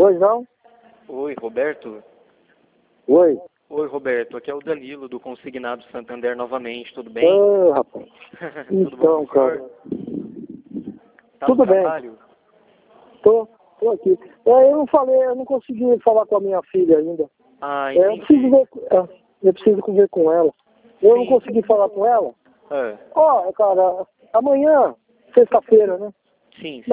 Pois não? Oi, Roberto. Oi. Oi, Roberto. Aqui é o Danilo, do Consignado Santander novamente. Tudo bem? Ô, rapaz. Tudo bom, Então, cara. senhor? Tá Tudo no bem. trabalho? Tô aqui. Eu não consegui falar com a minha filha ainda. Ah, Eu entendi. preciso ver, eu preciso ver com ela. Eu não Sim. consegui falar com ela. É. Ó, cara, amanhã, sexta-feira, né? Sim, sim.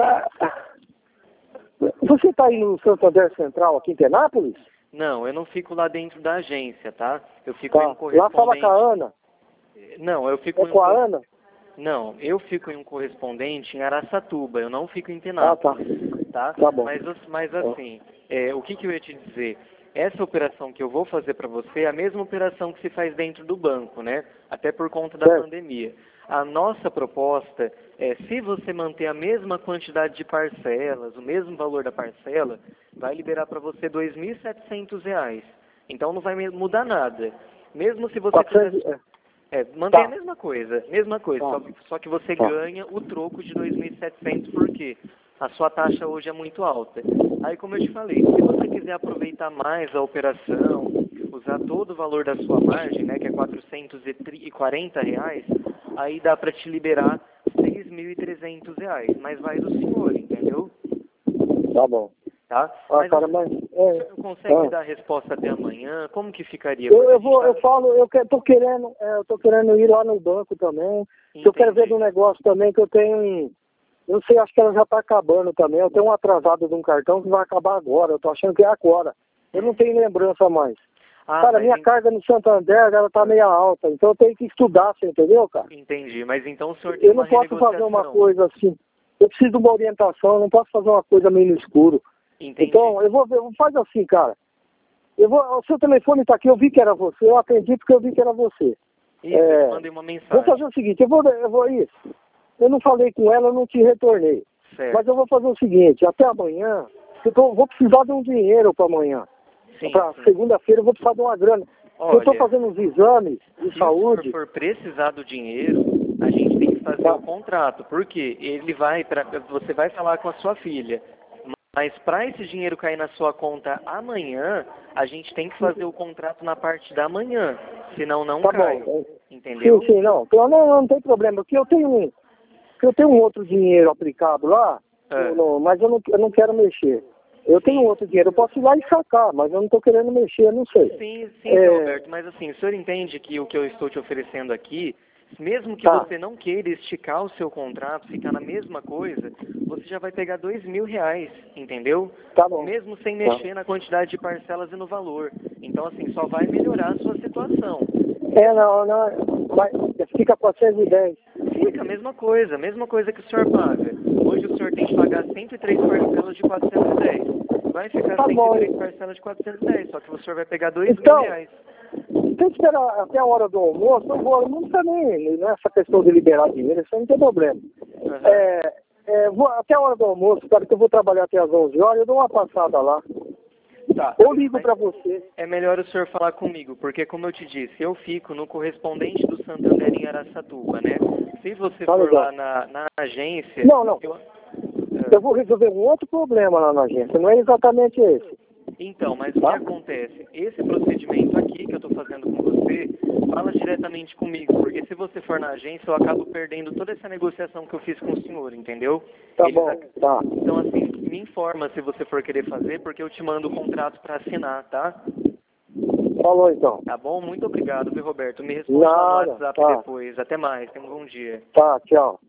Você tá aí no Santander Central, aqui em Penápolis? Não, eu não fico lá dentro da agência, tá? Eu fico em um Tá. Lá fala correspondente. com a Ana. Não, eu fico É em um com a Ana? Não, eu fico em um correspondente em Araçatuba, eu não fico em Ah, tá. Penápolis, tá? Tá bom. Mas assim, o que eu ia te dizer? Essa operação que eu vou fazer para você é a mesma operação que se faz dentro do banco, né? Até por conta da Certo. pandemia. A nossa proposta é, se você manter a mesma quantidade de parcelas, o mesmo valor da parcela, vai liberar para você R$ 2.700. Então não vai mudar nada. Mesmo se você fizesse... mantém Tá. a mesma coisa, Tá. só que você Tá. ganha o troco de 2.700, porque a sua taxa hoje é muito alta. Aí, como eu te falei, se você quiser aproveitar mais a operação, usar todo o valor da sua margem, né, que é R$ 440, aí dá para te liberar R$ 6.300, mas vai do senhor, entendeu? Tá bom. Tá? Ah, Mas cara, o mas... senhor consegue me dar a resposta até amanhã? Como que ficaria? Eu tô querendo ir lá no banco também. Eu quero ver Entendi. do negócio também que eu tenho, eu não sei, acho que ela já tá acabando também. Eu tenho um atrasado de um cartão que vai acabar agora. Eu tô achando que é agora. Eu não tenho lembrança mais. Ah, Cara, mas minha carga no Santander, ela tá meio alta. Então eu tenho que estudar, você entendeu, cara? entendi, mas então o senhor tem Eu uma não posso fazer uma renegociação. coisa assim. Eu preciso de uma orientação, eu não posso fazer uma coisa meio no escuro. Entendi. Então, eu vou ver, faz assim, cara. O seu telefone tá aqui, eu vi que era você, eu atendi porque eu vi que era você. Isso, eu te mandei uma Vou mensagem. fazer o seguinte, eu vou isso. Eu não falei com ela, eu não te retornei. Certo. Mas eu vou fazer o seguinte, até amanhã, vou precisar de um dinheiro para amanhã. Sim, Para sim. segunda-feira eu vou precisar de uma grana. Eu estou Olha, fazendo uns exames de se saúde. o senhor for precisar do dinheiro, a gente tem que fazer Tá. o contrato, porque você vai falar com a sua filha, mas para esse dinheiro cair na sua conta amanhã, a gente tem que fazer o contrato na parte da manhã, senão não Tá cai, bom. entendeu? Sim, não. Então, não tem problema, porque eu tenho um outro dinheiro aplicado lá, mas eu não quero mexer. Eu tenho outro dinheiro, eu posso ir lá e sacar, mas eu não estou querendo mexer, não sei. Sim, seu Roberto, mas assim, o senhor entende que o que eu estou te oferecendo aqui, mesmo que você não queira esticar o seu contrato, ficar na mesma coisa, você já vai pegar R$ 2.000, entendeu? Tá bom. Mesmo sem mexer na quantidade de parcelas e no valor. Então, assim, só vai melhorar a sua situação. Mas fica 410. Fica a mesma coisa que o senhor paga. Hoje o senhor tem que pagar 103 parcelas de 410. Vai ficar 103 parcelas de 410, só que o senhor vai pegar R$ 2.000. Tem que esperar até a hora do almoço, não precisa nem nessa questão de liberar dinheiro, isso aí não tem problema. Até a hora do almoço, cara, que eu vou trabalhar até às 11 horas, eu dou uma passada lá. Tá. Ou ligo para você. É melhor o senhor falar comigo, porque como eu te disse, eu fico no correspondente do Santander em Araçatuba, né? Se você for lá na agência... Não. Eu vou resolver um outro problema lá na agência, não é exatamente esse. Então, mas o que acontece? Esse procedimento aqui que eu estou fazendo com você, fala diretamente comigo, porque se você for na agência, eu acabo perdendo toda essa negociação que eu fiz com o senhor, entendeu? Tá. Então, assim, me informa se você for querer fazer, porque eu te mando o contrato para assinar, tá? Falou, então. Tá bom? Muito obrigado, viu, Roberto? Me responde lá no WhatsApp depois. Até mais. Tenha um bom dia. Tá, tchau.